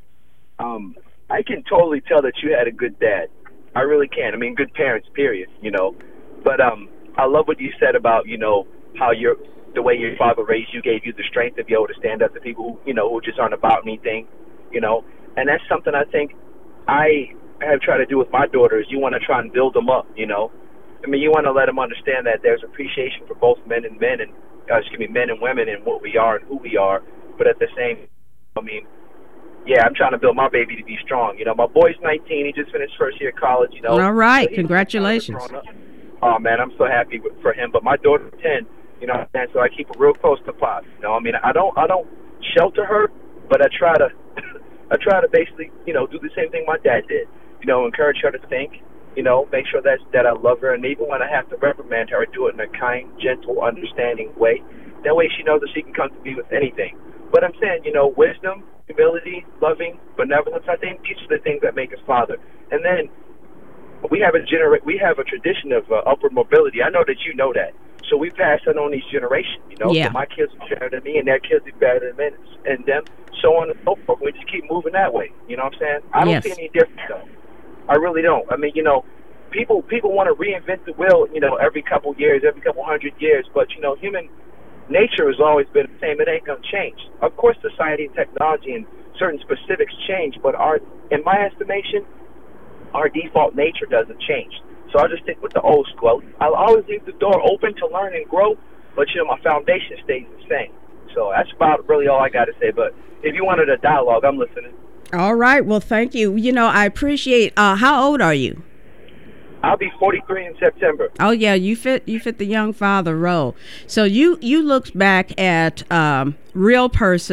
um I can totally tell that you had a good dad. I really can. I mean, good parents, period. You know, but um, I love what you said about you know how your the way your father raised you gave you the strength to be able to stand up to people who you know who just aren't about anything. You know, and that's something I think I have tried to do with my daughters. You want to try and build them up. You know, I mean, you want to let them understand that there's appreciation for both men and men and uh, excuse me, men and women and what we are and who we are. But at the same, I mean. Yeah, I'm trying to build my baby to be strong. You know, my boy's nineteen. He just finished first year of college, you know. All right. So congratulations. Oh, man, I'm so happy for him. But my daughter's ten, you know, and so I keep her real close to Pop. You know, I mean, I don't I don't shelter her, but I try to I try to basically, you know, do the same thing my dad did. You know, encourage her to think, you know, make sure that, that I love her. And even when I have to reprimand her, I do it in a kind, gentle, understanding way. That way she knows that she can come to me with anything. But I'm saying, you know, wisdom, humility, loving, benevolence, I think these are the things that make us father. And then we have a genera- we have a tradition of uh, upward mobility. I know that you know that. So we pass that on each generation, you know. Yeah. So my kids are better than me, and their kids are better than me, and them, so on and so forth. We just keep moving that way. You know what I'm saying? I don't yes. see any difference, though. I really don't. I mean, you know, people people want to reinvent the wheel, you know, every couple years, every couple hundred years. But, you know, human nature has always been the same. It ain't going to change. Of course, society and technology and certain specifics change, but our, in my estimation, our default nature doesn't change. So I'll just stick with the old school. I'll always leave the door open to learn and grow, but, you know, my foundation stays the same. So that's about really all I got to say. But if you wanted a dialogue, I'm listening. All right. Well, thank you. You know, I appreciate, uh, how old are you? I'll be forty-three in September. Oh yeah, you fit you fit the young father role. So you you looked back at um, real person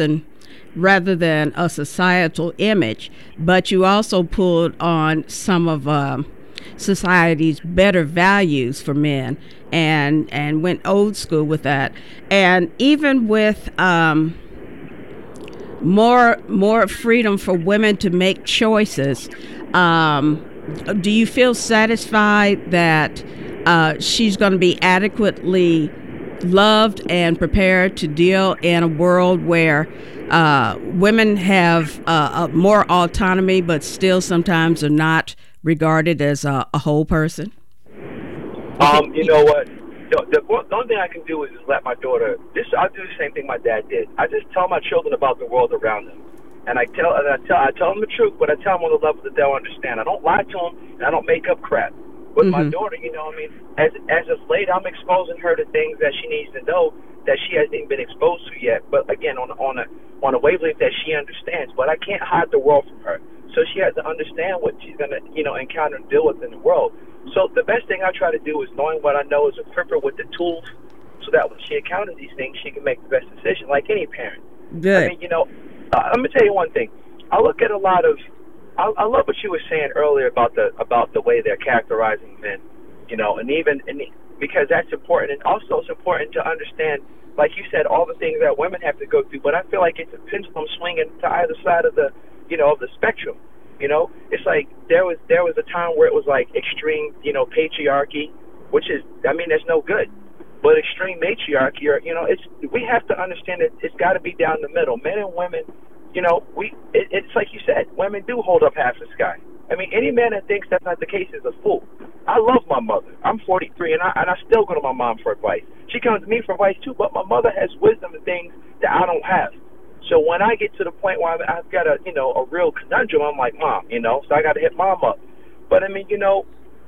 rather than a societal image, but you also pulled on some of um, society's better values for men and and went old school with that. And even with um, more more freedom for women to make choices, um, do you feel satisfied that uh, she's going to be adequately loved and prepared to deal in a world where uh, women have uh, a more autonomy, but still sometimes are not regarded as a, a whole person? Um, you know what? The, the, the only thing I can do is just let my daughter. This I'll do the same thing my dad did. I just tell my children about the world around them, and I tell and I tell I tell them the truth, but I tell them on the level that they'll understand. I don't lie to them, and I don't make up crap. With mm-hmm. my daughter, you know, I mean, as as of late, I'm exposing her to things that she needs to know that she hasn't even been exposed to yet. But again, on on a on a wavelength that she understands. But I can't hide the world from her, so she has to understand what she's gonna, you know, encounter and deal with in the world. So the best thing I try to do is knowing what I know is equip her with the tools, so that when she encounters these things, she can make the best decision, like any parent. Good. I mean, you know, uh, I'm gonna tell you one thing. I look at a lot of. I, I love what you were saying earlier about the about the way they're characterizing men, you know, and even and because that's important, and also it's important to understand, like you said, all the things that women have to go through. But I feel like it's a pendulum swinging to either side of the, you know, of the spectrum. You know, it's like there was there was a time where it was like extreme, you know, patriarchy, which is, I mean, that's no good. But extreme matriarchy, or you know, it's we have to understand that it's got to be down the middle, men and women. You know, we it, it's like you said, women do hold up half the sky. I mean, any man that thinks that's not the case is a fool. I love my mother. I'm forty-three, and I and I still go to my mom for advice. She comes to me for advice too, but my mother has wisdom and things that I don't have. So when I get to the point where I've, I've got a you know a real conundrum, I'm like, Mom, you know, so I got to hit Mom up. But I mean, you know,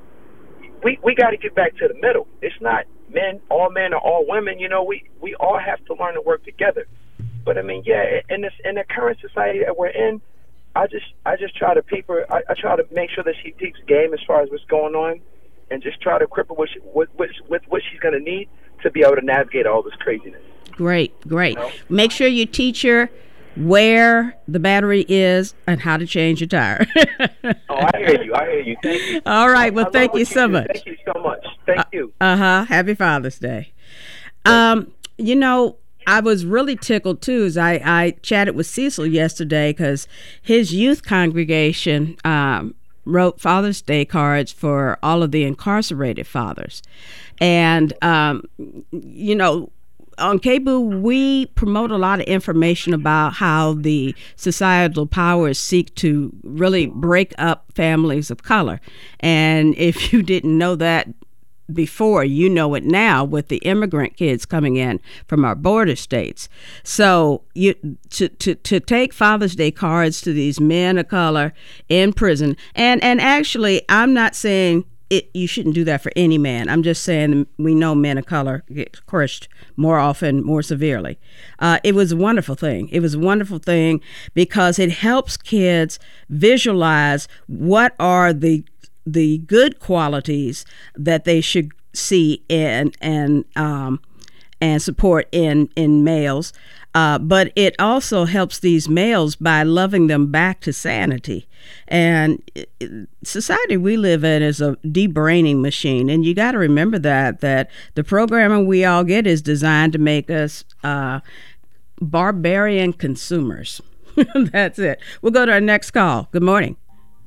we we got to get back to the middle. It's not men, all men or all women. You know, we we all have to learn to work together. But I mean, yeah, in this in the current society that we're in, I just I just try to peep her. I, I try to make sure that she peeps game as far as what's going on, and just try to equip her with with, with, with what she's going to need to be able to navigate all this craziness. Great, great. You know? Make sure you teach her where the battery is and how to change your tire. Oh, I hear you. I hear you. Thank you. All right. Well, I thank you, you so do. much. Thank you so much. Thank uh, you. Uh-huh. Happy Father's Day. Um, you know, I was really tickled, too, as I, I chatted with Cecil yesterday because his youth congregation um, wrote Father's Day cards for all of the incarcerated fathers. And, um, you know, on K B O O, we promote a lot of information about how the societal powers seek to really break up families of color. And if you didn't know that before, you know it now with the immigrant kids coming in from our border states. So you to to, to take Father's Day cards to these men of color in prison, and, and actually, I'm not saying it, you shouldn't do that for any man. I'm just saying we know men of color get crushed more often, more severely. Uh, it was a wonderful thing. It was a wonderful thing because it helps kids visualize what are the the good qualities that they should see in and um, and support in in males, uh, but it also helps these males by loving them back to sanity. And it, society we live in is a debraining machine, and you got to remember that that the programming we all get is designed to make us uh, barbarian consumers. That's it. We'll go to our next call. Good morning.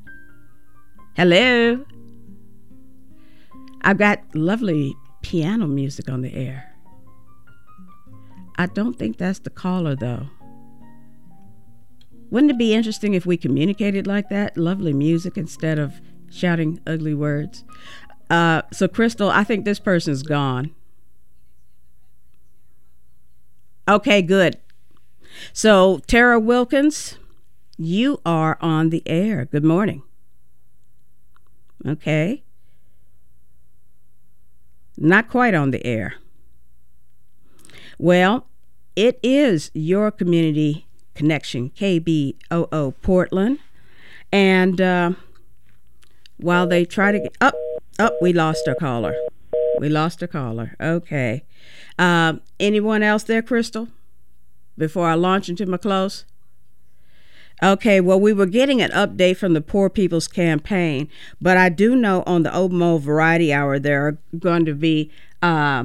Hello. I've got lovely piano music on the air. I don't think that's the caller, though. Wouldn't it be interesting if we communicated like that? Lovely music instead of shouting ugly words. Uh, so, Crystal, I think this person's gone. Okay, good. So, Tara Wilkins, you are on the air. Good morning. Okay. Not quite on the air. Well, it is your community connection, K B O O Portland. And uh, while they try to get up, oh, up, oh, we lost our caller. We lost our caller. Okay. Um, anyone else there, Crystal? before I launch into my close? Okay, well, we were getting an update from the Poor People's Campaign, but I do know on the Obomo Variety Hour they're going to be uh,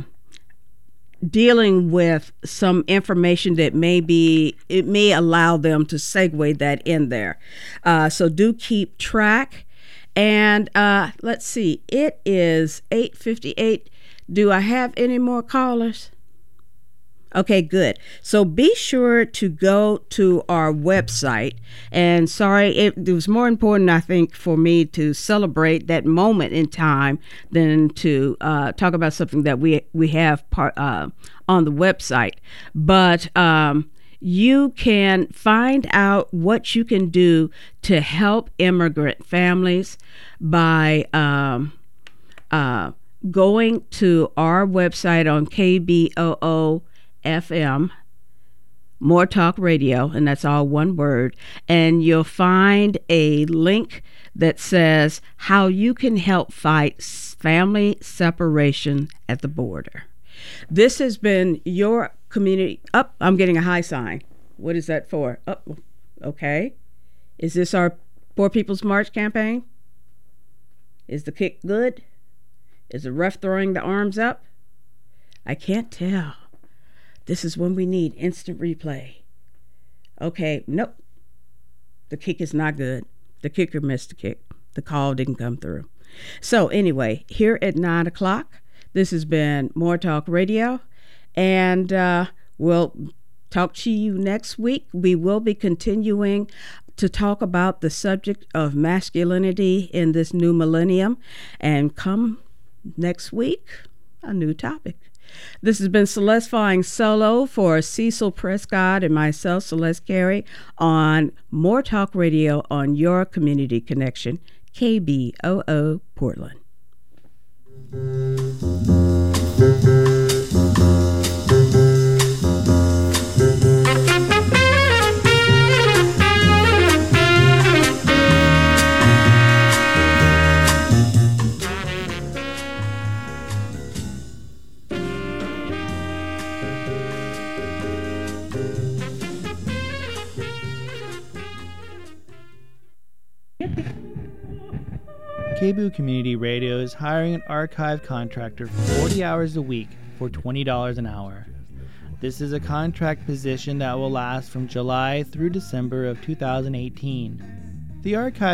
dealing with some information that may be, it may allow them to segue that in there. Uh, so do keep track. And uh, let's see, it is eight fifty-eight. Do I have any more callers? Okay, good. So be sure to go to our website. And sorry, it, it was more important, I think, for me to celebrate that moment in time than to uh, talk about something that we we have part, uh, on the website. But um, you can find out what you can do to help immigrant families by um, uh, going to our website on K B O O F M, More Talk Radio, and that's all one word, and you'll find a link that says how you can help fight family separation at the border. This has been your community. Up, oh, I'm getting a high sign. What is that for? Oh, okay. Is this our Poor People's March campaign? Is the kick good? Is the ref throwing the arms up? I can't tell. This is when we need instant replay. Okay, nope. The kick is not good. The kicker missed the kick. The call didn't come through. So anyway, here at nine o'clock, this has been More Talk Radio, and uh, we'll talk to you next week. We will be continuing to talk about the subject of masculinity in this new millennium, and come next week, a new topic. This has been Celeste flying solo for Cecil Prescott and myself, Celeste Carey, on More Talk Radio on your community connection, K B O O Portland. K B O O Community Radio is hiring an archive contractor for forty hours a week for twenty dollars an hour. This is a contract position that will last from July through December of two thousand eighteen. The archive